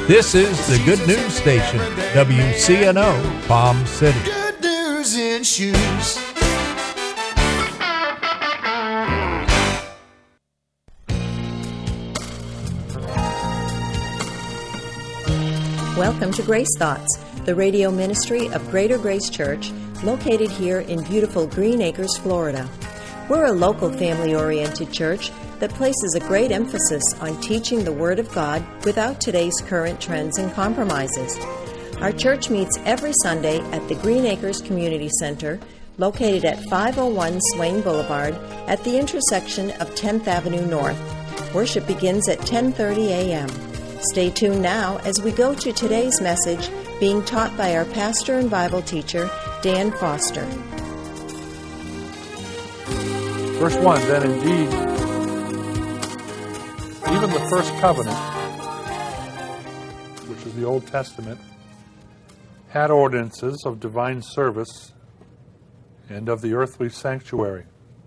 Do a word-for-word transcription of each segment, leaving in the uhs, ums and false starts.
This is the Good News Station, W C N O, Palm City. Good news in shoes. Welcome to Grace Thoughts, the radio ministry of Greater Grace Church, located here in beautiful Green Acres, Florida. We're a local family-oriented church that places a great emphasis on teaching the Word of God without today's current trends and compromises. Our church meets every Sunday at the Green Acres Community Center, located at five oh one Swain Boulevard at the intersection of tenth Avenue North. Worship begins at ten thirty a.m. Stay tuned now as we go to today's message being taught by our pastor and Bible teacher, Dan Foster. Verse one, then indeed, even the first covenant, which is the Old Testament, had ordinances of divine service and of the earthly sanctuary.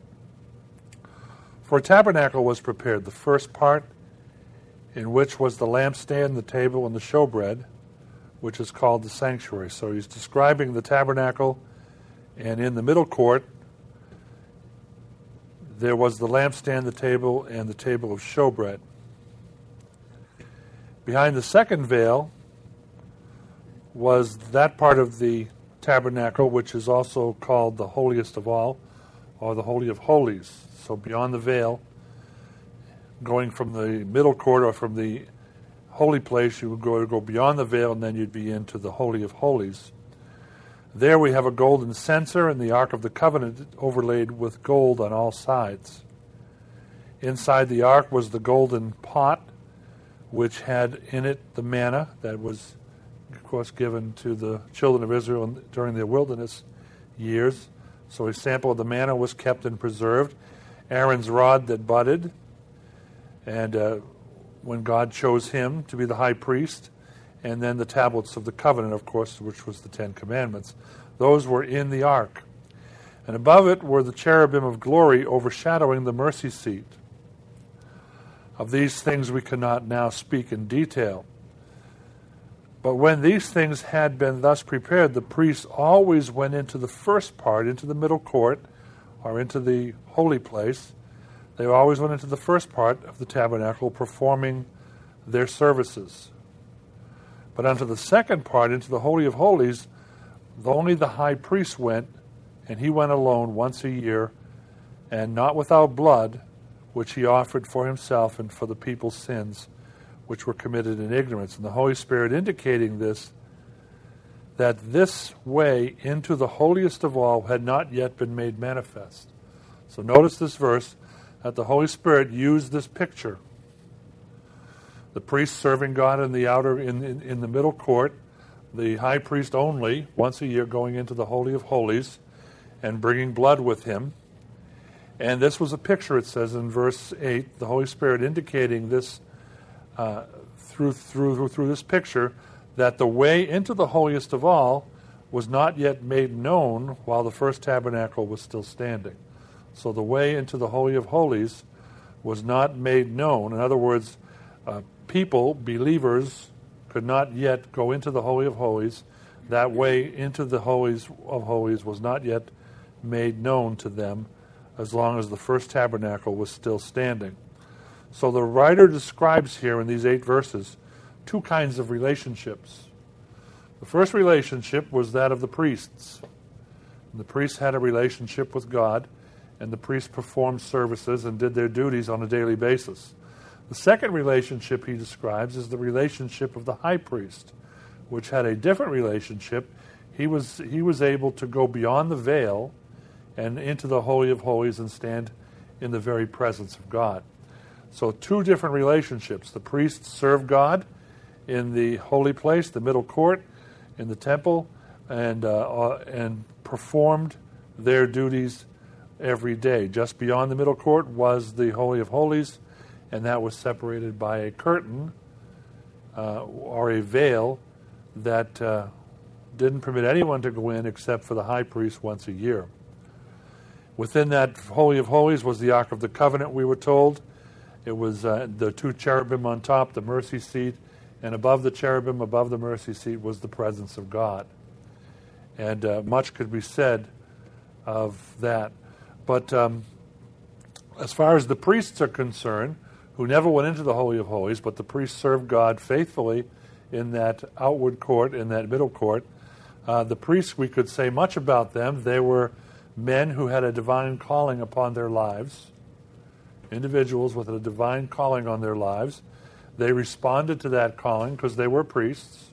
For a tabernacle was prepared, the first part, in which was the lampstand, the table, and the showbread, which is called the sanctuary. So he's describing the tabernacle, and in the middle court, there was the lampstand, the table, and the table of showbread. Behind the second veil was that part of the tabernacle which is also called the holiest of all, or the Holy of Holies. So beyond the veil, going from the middle court or from the holy place, you would go, go beyond the veil, and then you'd be into the Holy of Holies. There we have a golden censer and the Ark of the Covenant overlaid with gold on all sides. Inside the ark was the golden pot, which had in it the manna that was, of course, given to the children of Israel during their wilderness years. So a sample of the manna was kept and preserved. Aaron's rod that budded, and uh, when God chose him to be the high priest, and then the tablets of the covenant, of course, which was the Ten Commandments. Those were in the ark. And above it were the cherubim of glory overshadowing the mercy seat. Of these things we cannot now speak in detail. But when these things had been thus prepared, the priests always went into the first part, into the middle court, or into the holy place. They always went into the first part of the tabernacle, performing their services. But unto the second part, into the Holy of Holies, only the high priest went, and he went alone once a year, and not without blood, which he offered for himself and for the people's sins, which were committed in ignorance. And the Holy Spirit indicating this, that this way into the holiest of all had not yet been made manifest. So notice this verse, that the Holy Spirit used this picture. The priest serving God in the outer, in, in, in the middle court, the high priest only, once a year going into the Holy of Holies and bringing blood with him. And this was a picture, it says in verse eight, the Holy Spirit indicating this uh, through, through, through this picture, that the way into the holiest of all was not yet made known while the first tabernacle was still standing. So the way into the Holy of Holies was not made known. In other words, uh, people, believers, could not yet go into the Holy of Holies. That way into the Holies of Holies was not yet made known to them as long as the first tabernacle was still standing. So the writer describes here in these eight verses two kinds of relationships. The first relationship was that of the priests. And the priests had a relationship with God, and the priests performed services and did their duties on a daily basis. The second relationship he describes is the relationship of the high priest, which had a different relationship. He was, he was able to go beyond the veil and into the Holy of Holies and stand in the very presence of God. So two different relationships. The priests served God in the holy place, the middle court, in the temple, and, uh, uh, and performed their duties every day. Just beyond the middle court was the Holy of Holies, and that was separated by a curtain uh, or a veil that uh, didn't permit anyone to go in except for the high priest once a year. Within that Holy of Holies was the Ark of the Covenant, we were told. It was uh, the two cherubim on top, the mercy seat, And above the cherubim, above the mercy seat, was the presence of God. And uh, much could be said of that. But um, as far as the priests are concerned, who never went into the Holy of Holies, but the priests served God faithfully in that outward court, in that middle court, uh, the priests, we could say much about them. They were men who had a divine calling upon their lives, individuals with a divine calling on their lives. They responded to that calling because they were priests.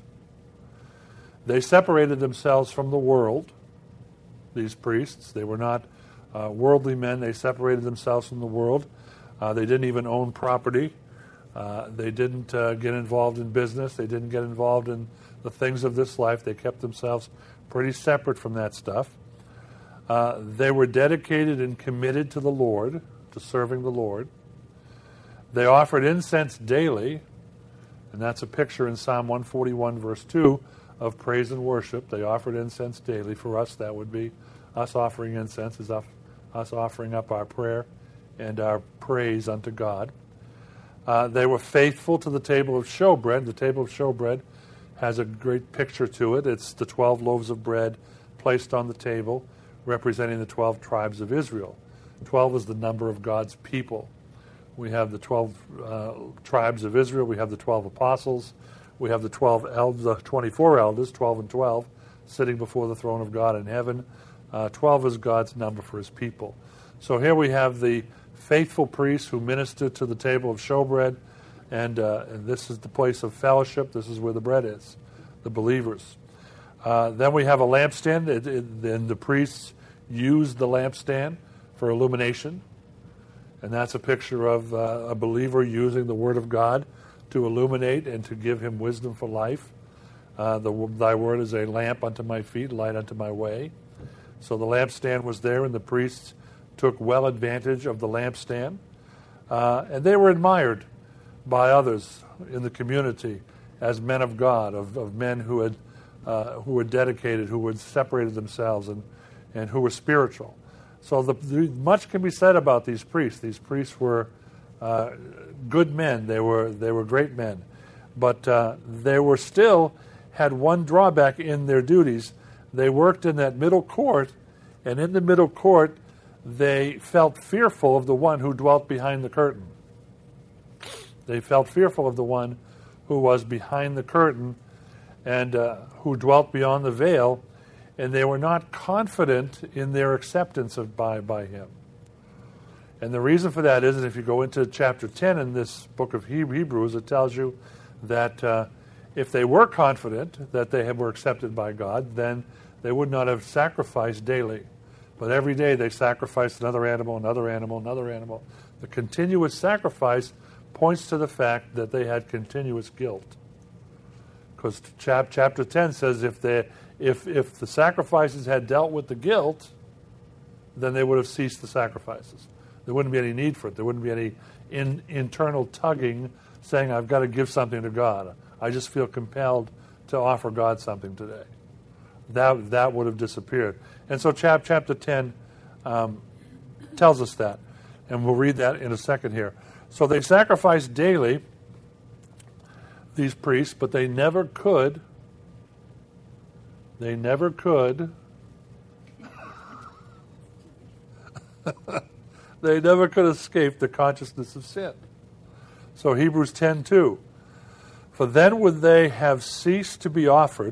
They separated themselves from the world, these priests. They were not uh, worldly men. They separated themselves from the world. Uh, they didn't even own property. Uh, they didn't uh, get involved in business. They didn't get involved in the things of this life. They kept themselves pretty separate from that stuff. Uh, they were dedicated and committed to the Lord, to serving the Lord. They offered incense daily, and that's a picture in Psalm one forty-one, verse two, of praise and worship. They offered incense daily. For us, that would be us offering incense, is us offering up our prayer and our praise unto God. Uh, they were faithful to the table of showbread. The table of showbread has a great picture to it. It's the twelve loaves of bread placed on the table, representing the twelve tribes of Israel. twelve is the number of God's people. We have the twelve uh, tribes of Israel. We have the twelve apostles. We have the twelve elders, the twenty-four elders, twelve and twelve, sitting before the throne of God in heaven. Uh, twelve is God's number for his people. So here we have the faithful priests who minister to the table of showbread, and, uh, and this is the place of fellowship. This is where the bread is, the believers. Uh, then we have a lampstand, it, it, and the priests use the lampstand for illumination. And that's a picture of uh, a believer using the Word of God to illuminate and to give him wisdom for life. Uh, the, Thy word is a lamp unto my feet, light unto my way. So the lampstand was there, and the priests took well advantage of the lampstand. Uh, and they were admired by others in the community as men of God, of, of men who had uh, who were dedicated, who had separated themselves, and, and who were spiritual. So the, the, much can be said about these priests. These priests were uh, good men. They were they were great men, but uh, they were still had one drawback in their duties. They worked in that middle court, and in the middle court, they felt fearful of the one who dwelt behind the curtain. They felt fearful of the one who was behind the curtain and uh, who dwelt beyond the veil. And they were not confident in their acceptance of by, by him. And the reason for that is that if you go into chapter ten in this book of Hebrews, it tells you that uh, if they were confident that they were accepted by God, then they would not have sacrificed daily. But every day they sacrificed another animal, another animal, another animal. The continuous sacrifice points to the fact that they had continuous guilt. Because chap, chapter ten says if they If if the sacrifices had dealt with the guilt, then they would have ceased the sacrifices. There wouldn't be any need for it. There wouldn't be any in, internal tugging saying, I've got to give something to God. I just feel compelled to offer God something today. That that would have disappeared. And so chap, chapter ten um, tells us that. And we'll read that in a second here. So they sacrificed daily, these priests, but they never could They never could. They never could escape the consciousness of sin. So Hebrews ten two. For then would they have ceased to be offered,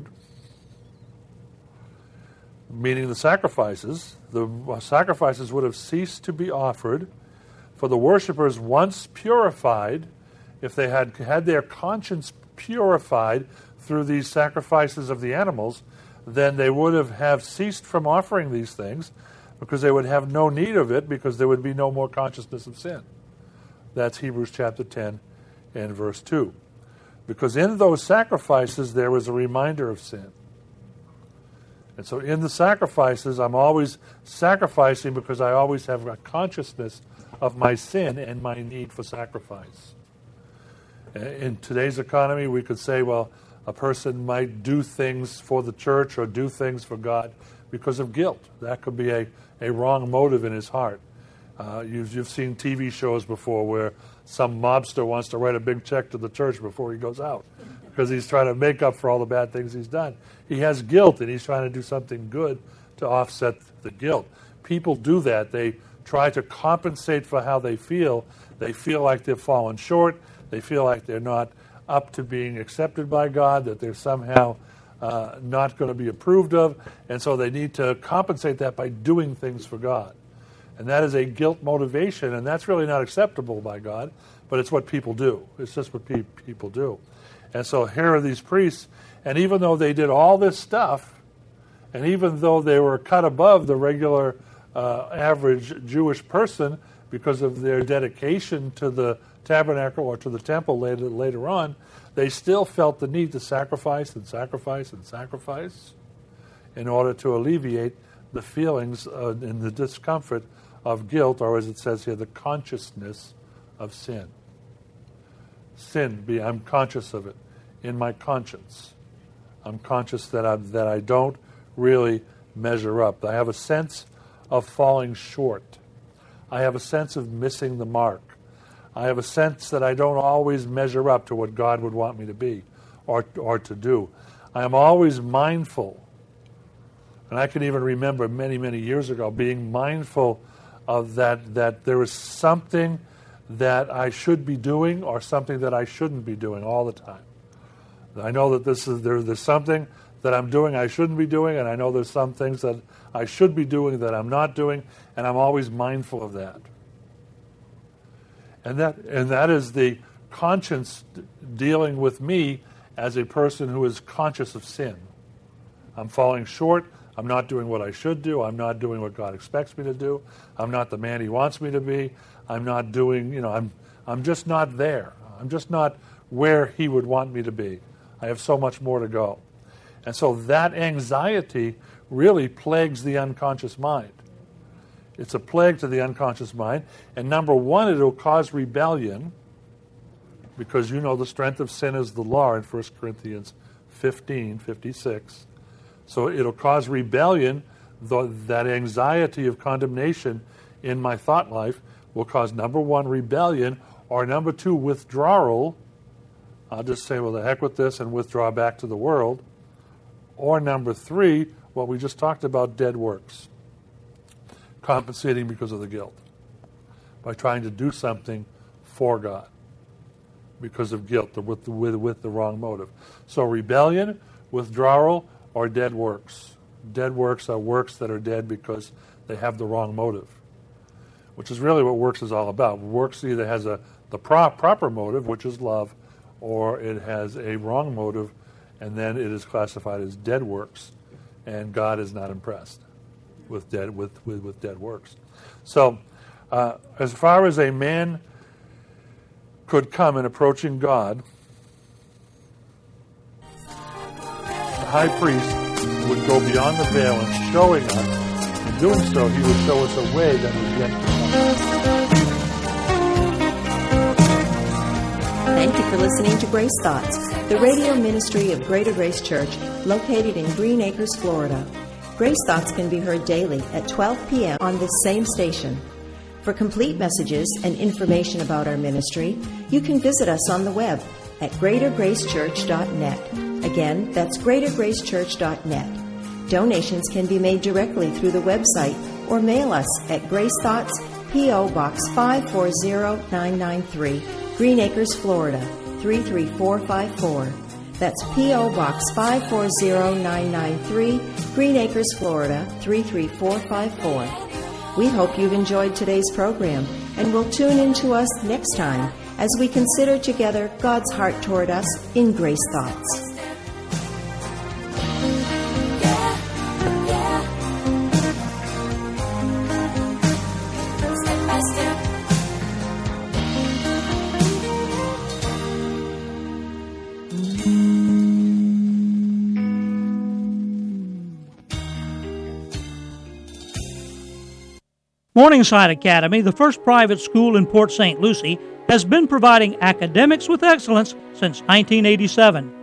meaning the sacrifices, the sacrifices would have ceased to be offered, for the worshipers once purified, if they had had their conscience purified through these sacrifices of the animals, then they would have, have ceased from offering these things because they would have no need of it because there would be no more consciousness of sin. That's Hebrews chapter ten and verse two. Because in those sacrifices there was a reminder of sin. And so in the sacrifices, I'm always sacrificing because I always have a consciousness of my sin and my need for sacrifice. In today's economy, we could say, well, a person might do things for the church or do things for God because of guilt. That could be a, a wrong motive in his heart. Uh, you've, you've seen T V shows before where some mobster wants to write a big check to the church before he goes out because he's trying to make up for all the bad things he's done. He has guilt, and he's trying to do something good to offset the guilt. People do that. They try to compensate for how they feel. They feel like they've fallen short. They feel like they're not up to being accepted by God, that they're somehow uh, not going to be approved of, and so they need to compensate that by doing things for God. And that is a guilt motivation, and that's really not acceptable by God, but it's what people do. It's just what pe- people do. And so here are these priests, and even though they did all this stuff, and even though they were cut above the regular uh, average Jewish person because of their dedication to the tabernacle or to the temple later, later on, they still felt the need to sacrifice and sacrifice and sacrifice in order to alleviate the feelings uh, and the discomfort of guilt, or as it says here, the consciousness of sin. Sin, be I'm conscious of it in my conscience. I'm conscious that I that I don't really measure up. I have a sense of falling short. I have a sense of missing the mark. I have a sense that I don't always measure up to what God would want me to be or or to do. I am always mindful, and I can even remember many, many years ago being mindful of that, that there is something that I should be doing or something that I shouldn't be doing all the time. I know that this is there, there's something that I'm doing I shouldn't be doing, and I know there's some things that I should be doing that I'm not doing, and I'm always mindful of that. And that and that is the conscience dealing with me as a person who is conscious of sin. I'm falling short. I'm not doing what I should do. I'm not doing what God expects me to do. I'm not the man He wants me to be. I'm not doing, you know, I'm I'm just not there. I'm just not where He would want me to be. I have so much more to go. And so that anxiety really plagues the unconscious mind. It's a plague to the unconscious mind. And number one, it'll cause rebellion, because you know the strength of sin is the law in First Corinthians fifteen, fifty-six. So it'll cause rebellion. The, that anxiety of condemnation in my thought life will cause, number one, rebellion, or number two, withdrawal. I'll just say, well, the heck with this, and withdraw back to the world. Or number three, what we just talked about, dead works. Compensating because of the guilt. By trying to do something for God. Because of guilt, or with the, with, with the wrong motive. So rebellion, withdrawal, or dead works. Dead works are works that are dead because they have the wrong motive. Which is really what works is all about. Works either has a the pro- proper motive, which is love, or it has a wrong motive, and then it is classified as dead works, and God is not impressed with dead with with, with dead works. So, uh, as far as a man could come in approaching God, the high priest would go beyond the veil and showing us. In doing so, he would show us a way that was yet to come. Thank you for listening to Grace Thoughts, the radio ministry of Greater Grace Church, located in Green Acres, Florida. Grace Thoughts can be heard daily at twelve p.m. on this same station. For complete messages and information about our ministry, you can visit us on the web at greater grace church dot net. Again, that's greater grace church dot net. Donations can be made directly through the website or mail us at Grace Thoughts, P O. Box five four zero nine nine three, Green Acres, Florida, three three four five four. That's P O. Box five four zero nine nine three, Green Acres, Florida, three three four five four. We hope you've enjoyed today's program and will tune in to us next time as we consider together God's heart toward us in Grace Thoughts. Morningside Academy, the first private school in Port Saint Lucie, has been providing academics with excellence since nineteen eighty-seven.